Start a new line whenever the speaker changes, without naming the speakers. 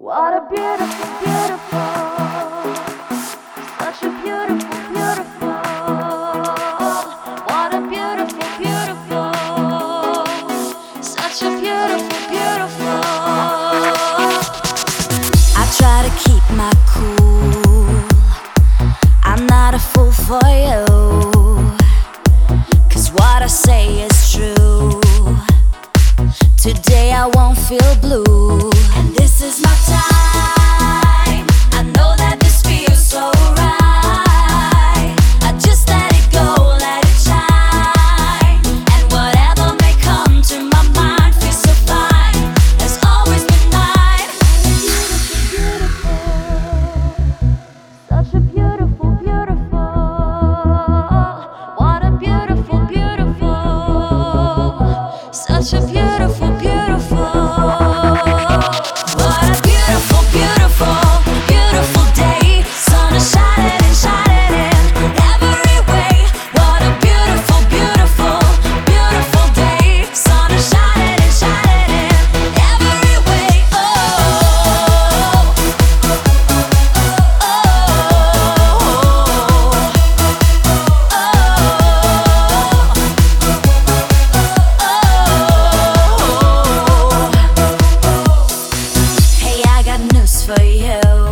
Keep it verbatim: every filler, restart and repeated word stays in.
What a beautiful, beautiful, such a beautiful, beautiful, what a beautiful, beautiful, such a beautiful, beautiful.
I try to keep my cool, I'm not a fool for you, 'cause what I say is true. Today I won't feel blue, and this is my time. I know that this feels so right. I just let it go, let it shine, and whatever may come to my mind feels so fine. Has always been mine.
Such a beautiful, beautiful, what a beautiful, beautiful, such a beautiful, beautiful.
What a beautiful, beautiful, beautiful day. Sun is shining and shining in every way. What a beautiful, beautiful, beautiful day. Sun is shining and shining in every way. Oh, oh, oh, oh. Hey, I got news for you.